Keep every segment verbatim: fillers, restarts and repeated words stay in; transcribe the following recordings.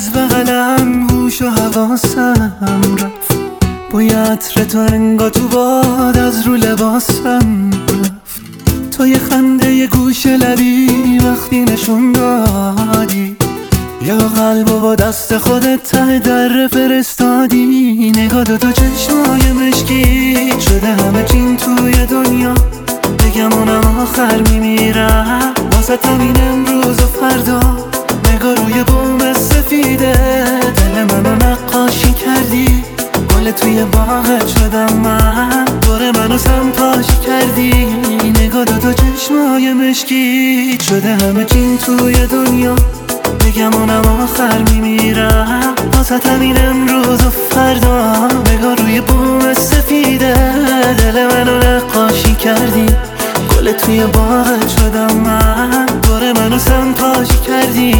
از بغلم هوش و حواسم رفت، بوی عطر تو انگا تو باد از رو لباسم رفت. تو یه خنده یه گوش لبی وقتی نشون دادی، یا قلبو با دست خودت ته در فرستادی. نگاه دو تا چشمای مشکی شده همه چین توی دنیا، بگم اونم آخر میمیرم واسه همین امروز و فردا. نگاه روی بوم سفیده دل منو نقاشی کردی، گل توی باغت شدم من، دور منو سمپاشی کردی. نگاه دو تا چشمای مشکی شده همه چین توی دنیا، بگم اونم آخر میمیرم واسه همین امروز و فردا. نگاه روی بوم سفیده دل منو نقاشی کردی، گل توی باغت شدم من، دور منو سمپاشی کردی.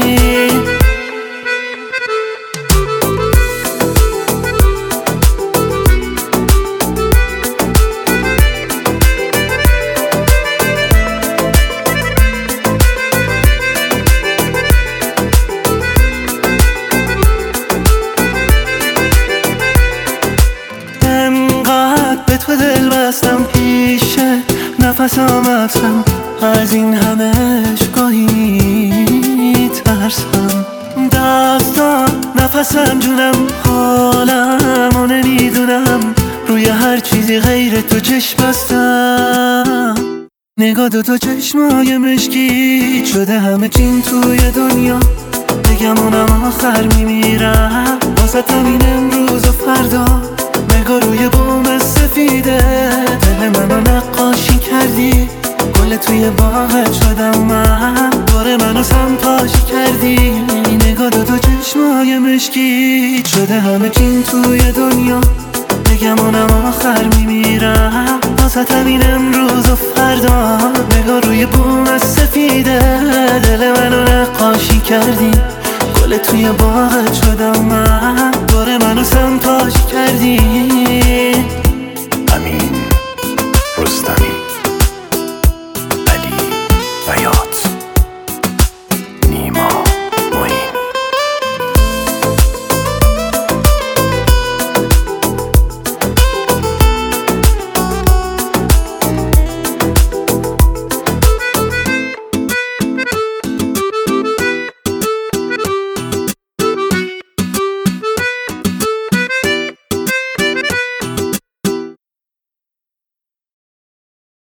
به تو دل بستم پیشه نفسم افسم، از این همش گاهی میترسم. دستم نفسم جونم حالم و نمیدونم، روی هر چیزی غیر تو چشم بستم. نگاه دو تا چشمای مشکی شده همه چین توی دنیا، بگم اونم آخر میمیرم واسه همین امروز و فردا. نگاه روی بوم سفیده دل منو نقاشی کردی، گل توی باغت شدم من، دور منو سمپاشی کردی. نگاه دو تا چشمای مشکی شده همه چین توی دنیا، بگم اونم آخر میمیرم واسه همین امروز و فردا. نگاه روی بوم سفیده دل منو نقاشی کردی، گل توی باغت شدم من،